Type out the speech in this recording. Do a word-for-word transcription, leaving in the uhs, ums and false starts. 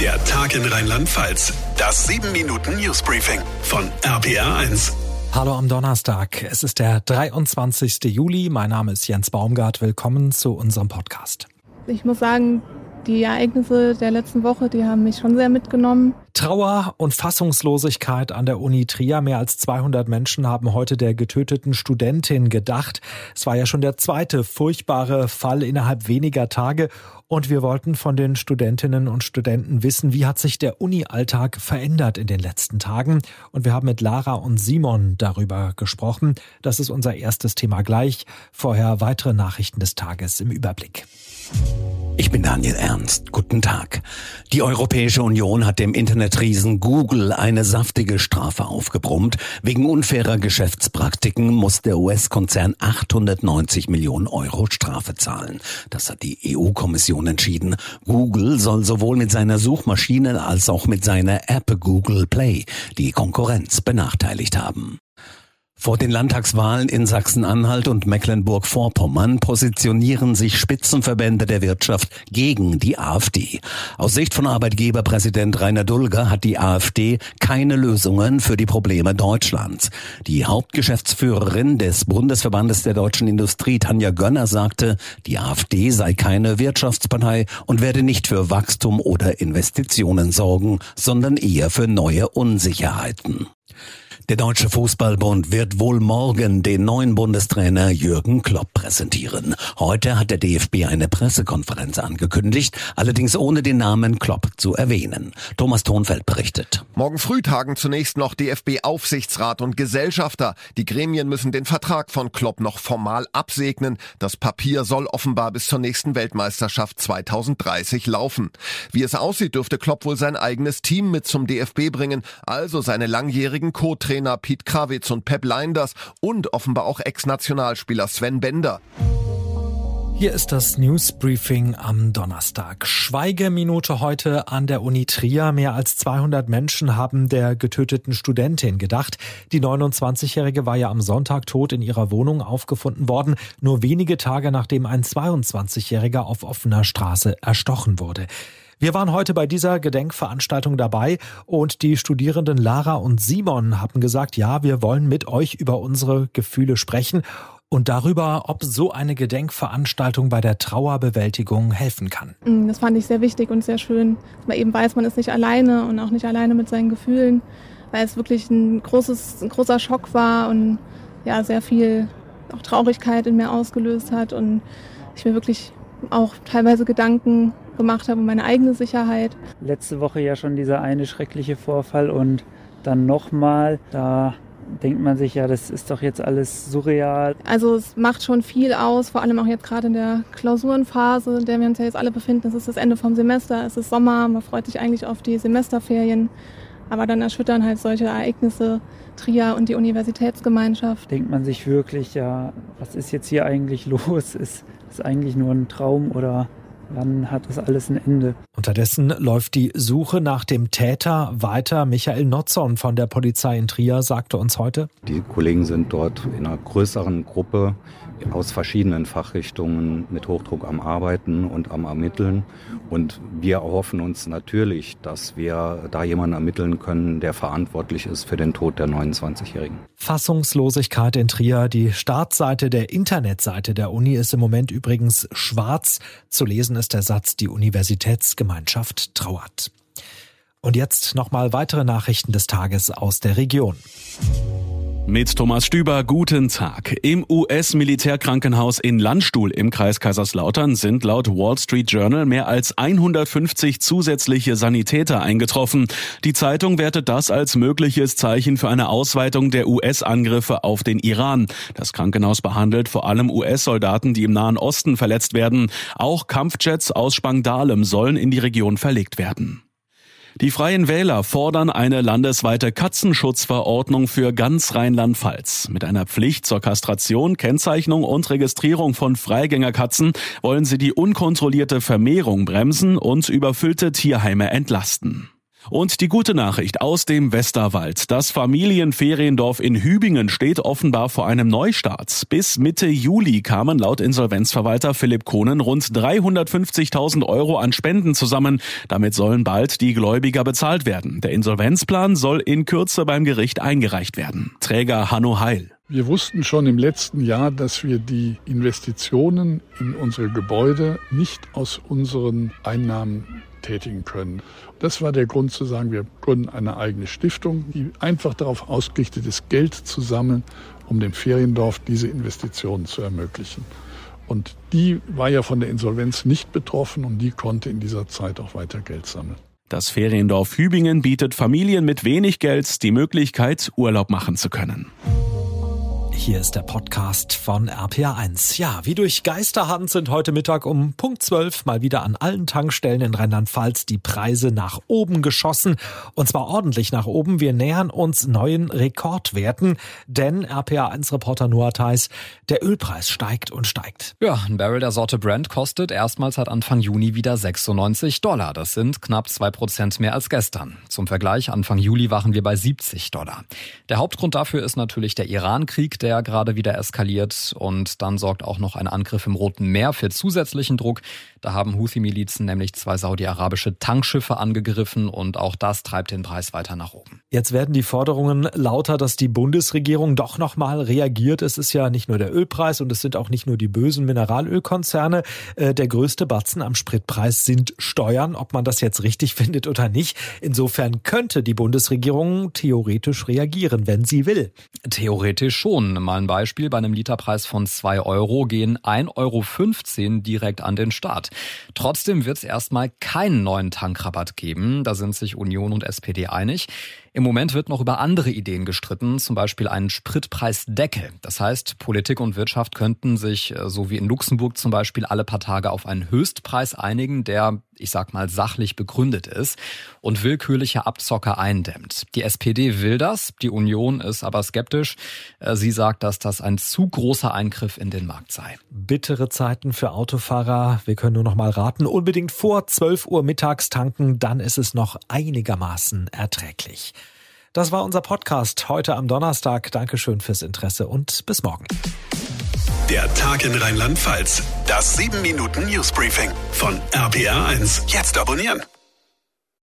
Der Tag in Rheinland-Pfalz. Das sieben Minuten Newsbriefing von R P R eins. Hallo am Donnerstag. Es ist der dreiundzwanzigste Juli. Mein Name ist Jens Baumgart. Willkommen zu unserem Podcast. Ich muss sagen, die Ereignisse der letzten Woche, die haben mich schon sehr mitgenommen. Trauer und Fassungslosigkeit an der Uni Trier. Mehr als zweihundert Menschen haben heute der getöteten Studentin gedacht. Es war ja schon der zweite furchtbare Fall innerhalb weniger Tage. Und wir wollten von den Studentinnen und Studenten wissen, wie hat sich der Uni-Alltag verändert in den letzten Tagen. Und wir haben mit Lara und Simon darüber gesprochen. Das ist unser erstes Thema gleich. Vorher weitere Nachrichten des Tages im Überblick. Ich bin Daniel Ernst. Guten Tag. Die Europäische Union hat dem Internetriesen Google eine saftige Strafe aufgebrummt. Wegen unfairer Geschäftspraktiken muss der U S-Konzern achthundertneunzig Millionen Euro Strafe zahlen. Das hat die E U-Kommission entschieden. Google soll sowohl mit seiner Suchmaschine als auch mit seiner App Google Play die Konkurrenz benachteiligt haben. Vor den Landtagswahlen in Sachsen-Anhalt und Mecklenburg-Vorpommern positionieren sich Spitzenverbände der Wirtschaft gegen die AfD. Aus Sicht von Arbeitgeberpräsident Rainer Dulger hat die AfD keine Lösungen für die Probleme Deutschlands. Die Hauptgeschäftsführerin des Bundesverbandes der deutschen Industrie, Tanja Gönner, sagte, die AfD sei keine Wirtschaftspartei und werde nicht für Wachstum oder Investitionen sorgen, sondern eher für neue Unsicherheiten. Der Deutsche Fußballbund wird wohl morgen den neuen Bundestrainer Jürgen Klopp präsentieren. Heute hat der D F B eine Pressekonferenz angekündigt, allerdings ohne den Namen Klopp zu erwähnen. Thomas Thonfeld berichtet. Morgen früh tagen zunächst noch D F B-Aufsichtsrat und Gesellschafter. Die Gremien müssen den Vertrag von Klopp noch formal absegnen. Das Papier soll offenbar bis zur nächsten Weltmeisterschaft zweitausenddreißig laufen. Wie es aussieht, dürfte Klopp wohl sein eigenes Team mit zum D F B bringen, also seine langjährigen Co-Trainer Pete Krawitz und Pep Lijnders und offenbar auch Ex-Nationalspieler Sven Bender. Hier ist das Newsbriefing am Donnerstag. Schweigeminute heute an der Uni Trier. Mehr als zweihundert Menschen haben der getöteten Studentin gedacht. Die neunundzwanzigjährige war ja am Sonntag tot in ihrer Wohnung aufgefunden worden, nur wenige Tage nachdem ein zweiundzwanzigjähriger auf offener Straße erstochen wurde. Wir waren heute bei dieser Gedenkveranstaltung dabei und die Studierenden Lara und Simon haben gesagt, ja, wir wollen mit euch über unsere Gefühle sprechen und darüber, ob so eine Gedenkveranstaltung bei der Trauerbewältigung helfen kann. Das fand ich sehr wichtig und sehr schön, dass man eben weiß, man ist nicht alleine und auch nicht alleine mit seinen Gefühlen, weil es wirklich ein, großes, ein großer Schock war und ja, sehr viel auch Traurigkeit in mir ausgelöst hat und ich mir wirklich auch teilweise Gedanken gemacht habe um meine eigene Sicherheit. Letzte Woche ja schon dieser eine schreckliche Vorfall und dann nochmal, da denkt man sich ja, das ist doch jetzt alles surreal. Also es macht schon viel aus, vor allem auch jetzt gerade in der Klausurenphase, in der wir uns ja jetzt alle befinden. Es ist das Ende vom Semester, es ist Sommer, man freut sich eigentlich auf die Semesterferien, aber dann erschüttern halt solche Ereignisse Trier und die Universitätsgemeinschaft. Denkt man sich wirklich, ja, was ist jetzt hier eigentlich los? Ist es eigentlich nur ein Traum oder wann hat das alles ein Ende? Unterdessen läuft die Suche nach dem Täter weiter. Michael Notzon von der Polizei in Trier sagte uns heute: Die Kollegen sind dort in einer größeren Gruppe aus verschiedenen Fachrichtungen mit Hochdruck am Arbeiten und am Ermitteln. Und wir erhoffen uns natürlich, dass wir da jemanden ermitteln können, der verantwortlich ist für den Tod der neunundzwanzigjährigen. Fassungslosigkeit in Trier. Die Startseite der Internetseite der Uni ist im Moment übrigens schwarz. Zu lesen ist der Satz: Die Universitätsgemeinschaft trauert. Und jetzt nochmal weitere Nachrichten des Tages aus der Region. Mit Thomas Stüber, guten Tag. Im U S-Militärkrankenhaus in Landstuhl im Kreis Kaiserslautern sind laut Wall Street Journal mehr als hundertfünfzig zusätzliche Sanitäter eingetroffen. Die Zeitung wertet das als mögliches Zeichen für eine Ausweitung der U S-Angriffe auf den Iran. Das Krankenhaus behandelt vor allem U S-Soldaten, die im Nahen Osten verletzt werden. Auch Kampfjets aus Spangdahlem sollen in die Region verlegt werden. Die Freien Wähler fordern eine landesweite Katzenschutzverordnung für ganz Rheinland-Pfalz. Mit einer Pflicht zur Kastration, Kennzeichnung und Registrierung von Freigängerkatzen wollen sie die unkontrollierte Vermehrung bremsen und überfüllte Tierheime entlasten. Und die gute Nachricht aus dem Westerwald. Das Familienferiendorf in Hübingen steht offenbar vor einem Neustart. Bis Mitte Juli kamen laut Insolvenzverwalter Philipp Kohnen rund dreihundertfünfzigtausend Euro an Spenden zusammen. Damit sollen bald die Gläubiger bezahlt werden. Der Insolvenzplan soll in Kürze beim Gericht eingereicht werden. Träger Hanno Heil. Wir wussten schon im letzten Jahr, dass wir die Investitionen in unsere Gebäude nicht aus unseren Einnahmen tätigen können. Das war der Grund zu sagen, wir gründen eine eigene Stiftung, die einfach darauf ausgerichtet ist, Geld zu sammeln, um dem Feriendorf diese Investitionen zu ermöglichen. Und die war ja von der Insolvenz nicht betroffen und die konnte in dieser Zeit auch weiter Geld sammeln. Das Feriendorf Hübingen bietet Familien mit wenig Geld die Möglichkeit, Urlaub machen zu können. Hier ist der Podcast von R P R eins. Ja, wie durch Geisterhand sind heute Mittag um Punkt zwölf mal wieder an allen Tankstellen in Rheinland-Pfalz die Preise nach oben geschossen. Und zwar ordentlich nach oben. Wir nähern uns neuen Rekordwerten, denn R P R eins Reporter Noah Theis, der Ölpreis steigt und steigt. Ja, ein Barrel der Sorte Brent kostet erstmals seit Anfang Juni wieder sechsundneunzig Dollar. Das sind knapp zwei Prozent mehr als gestern. Zum Vergleich, Anfang Juli waren wir bei siebzig Dollar. Der Hauptgrund dafür ist natürlich der Iran-Krieg, der gerade wieder eskaliert, und dann sorgt auch noch ein Angriff im Roten Meer für zusätzlichen Druck. Da haben Houthi-Milizen nämlich zwei saudi-arabische Tankschiffe angegriffen und auch das treibt den Preis weiter nach oben. Jetzt werden die Forderungen lauter, dass die Bundesregierung doch noch mal reagiert. Es ist ja nicht nur der Ölpreis und es sind auch nicht nur die bösen Mineralölkonzerne. Der größte Batzen am Spritpreis sind Steuern, ob man das jetzt richtig findet oder nicht. Insofern könnte die Bundesregierung theoretisch reagieren, wenn sie will. Theoretisch schon. Mal ein Beispiel: Bei einem Literpreis von zwei Euro gehen ein Euro fünfzehn direkt an den Staat. Trotzdem wird es erstmal keinen neuen Tankrabatt geben. Da sind sich Union und S P D einig. Im Moment wird noch über andere Ideen gestritten, zum Beispiel einen Spritpreisdeckel. Das heißt, Politik und Wirtschaft könnten sich, so wie in Luxemburg zum Beispiel, alle paar Tage auf einen Höchstpreis einigen, der, ich sag mal, sachlich begründet ist und willkürliche Abzocker eindämmt. Die S P D will das, die Union ist aber skeptisch. Sie sagt, dass das ein zu großer Eingriff in den Markt sei. Bittere Zeiten für Autofahrer. Wir können nur noch mal raten, unbedingt vor zwölf Uhr mittags tanken, dann ist es noch einigermaßen erträglich. Das war unser Podcast heute am Donnerstag. Dankeschön fürs Interesse und bis morgen. Der Tag in Rheinland-Pfalz. Das sieben Minuten Newsbriefing von R P R eins. Jetzt abonnieren.